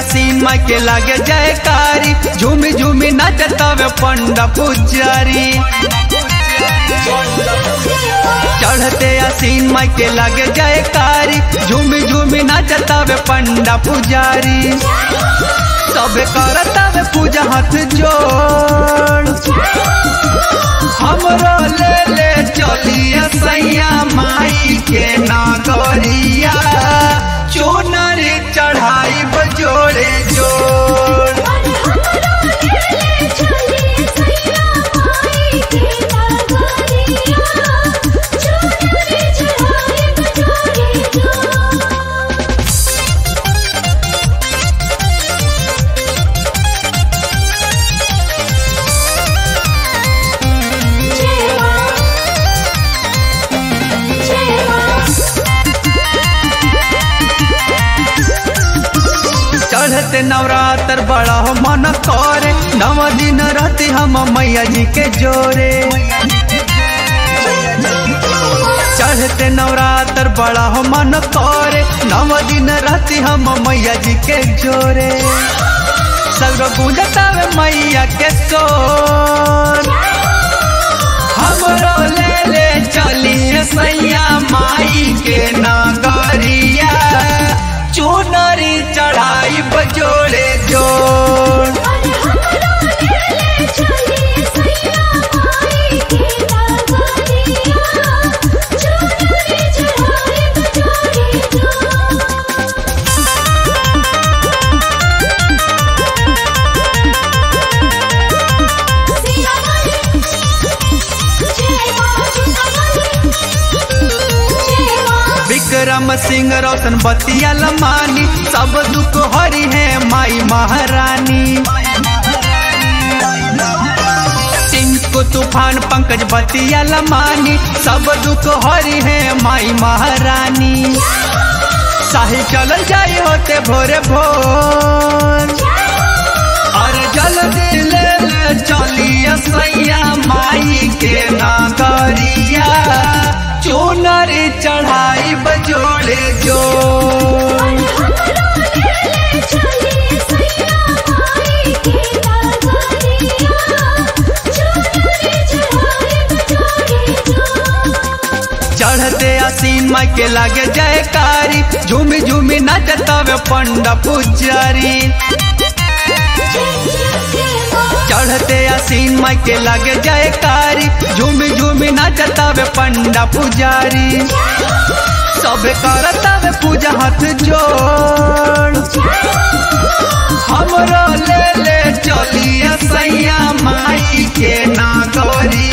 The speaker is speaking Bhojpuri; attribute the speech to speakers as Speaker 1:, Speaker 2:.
Speaker 1: आसीन माई के लागे जयकारी, झूमी झूमी नाचतावे पंडा पुजारी। चढ़ते आसीन माई के लागे जयकारी, झूमी झूमी नाचतावे पंडा पुजारी। सब करतावे पूजा हाथ जोड़, हमरो ले ले चलिए सैया माई के नागरिया, चुनरी चढ़ाई बजोड़े जोड़। चढ़ते नवरात्र बड़ा हो मन करे, 9 दिन रहते हम मैया जी के जोरे। चढ़ते नवरात्र बड़ा हो मन करे, 9 दिन रहते हम मैया जी के जोरे। सगरो गूंजतावे मैया के सोर, हमरो ले ले चलिए सैया माई के नागरिया, चुनरी चढ़ाई बजोड़े जोड़। विक्रम सिंह रोशन बतिया लमानी, सब दुख हरी है माई महारानी। टिंकू तूफान पंकज बतिया लमानी, सब दुख हरी है माई महारानी। साहिल चल जाई होते भोरे भोर, और जल्दी ले ले चलिए सैया माई के नागरिया, चुनरी चढ़ाई बजोड़े जोड़। चढ़ते आसीन माई के लागे जयकारी, झूमी झूमी नाचतावे पंडा पुजारी। चढ़ते आसीन माई के लागे जयकारी, झूमी झूमी नाचतावे पंडा पुजारी। सब करतावे पूजा हाथ जोड़, हमरो ले ले चलिए सैया माई के नागरिया,